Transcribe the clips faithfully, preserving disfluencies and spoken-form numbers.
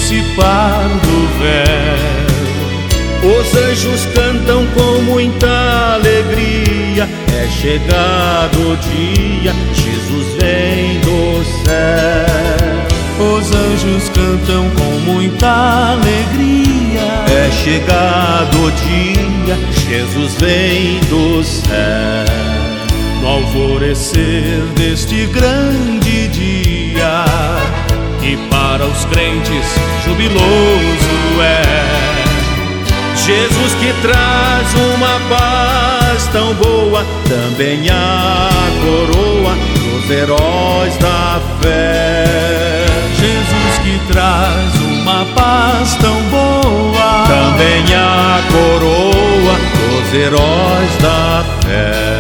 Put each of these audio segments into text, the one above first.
dissipar do véu. Os anjos cantam com muita alegria, é chegado o dia, Jesus vem do céu. Os anjos cantam com muita alegria, é chegado o dia, Jesus vem do céu. No alvorecer deste grande dia, que para os crentes jubiloso é, Jesus que traz uma paz tão boa, também a coroa dos heróis da fé. Jesus que traz uma paz tão boa, também a coroa dos heróis da fé.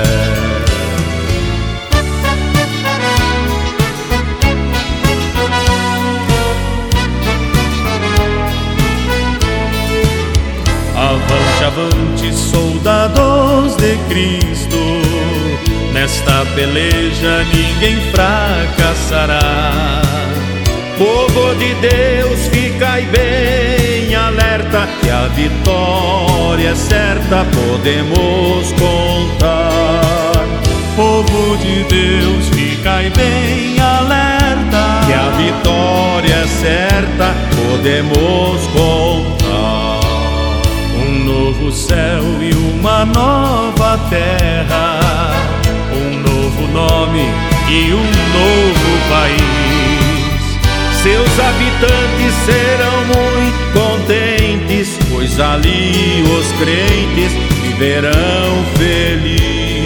Avante, avante, soldados de Cristo, nesta peleja ninguém fracassará. Povo de Deus, ficai bem alerta, que a vitória é certa, podemos contar. Povo de Deus, ficai bem alerta, que a vitória é certa, podemos contar. Um novo céu e uma nova terra, um novo nome e um novo país. Seus habitantes serão muito contentes, pois ali os crentes viverão felizes.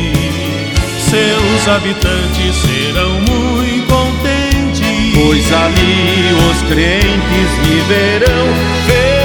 Seus habitantes serão muito contentes, pois ali os crentes viverão felizes.